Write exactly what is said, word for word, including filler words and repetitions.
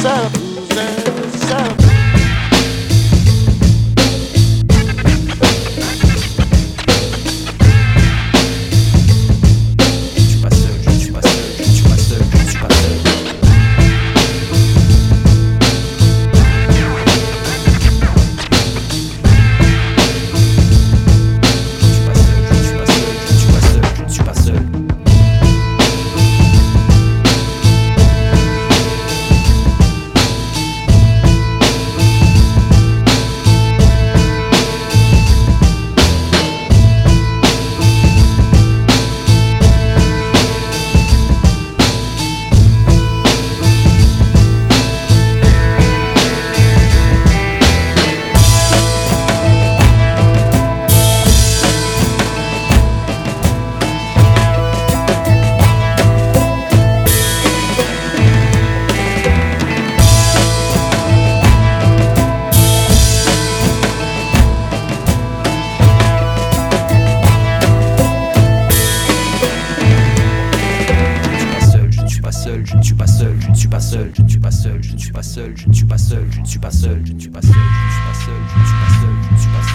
up, losers up. Je ne suis pas seul, je ne suis pas seul, je ne suis pas seul, je ne suis pas seul, je ne suis pas seul, je ne suis pas seul, je ne suis pas seul, je ne suis pas seul, je ne suis pas seul, je ne suis pas seul.